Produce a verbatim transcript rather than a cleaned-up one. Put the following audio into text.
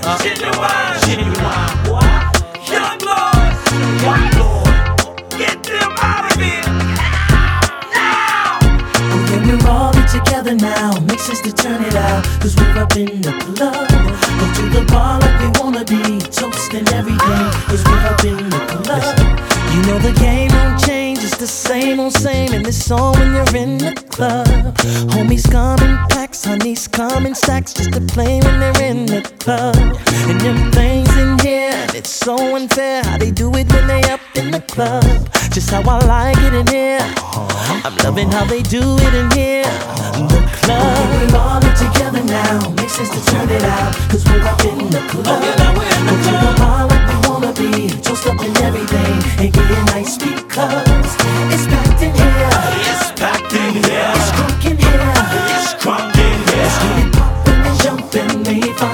Genuine, genuine, boy. Young Lord, Young Lord, get them out of here now. Oh yeah, we're all in together now. Makes sense to turn it out, cause we're up in the club. Go to the bar like we wanna be, toasting every day, cause we're up in the club. You know the game won't change, it's the same old same in this song when you're in the club. Homies come in packs, honeys come in stacks, just to play when they're in the club. And them things in here, and it's so unfair how they do it when they up in the club. Just how I like it in here, I'm loving how they do it in here, the club. We're all in together now, makes sense to turn it out, cause we're up in the club.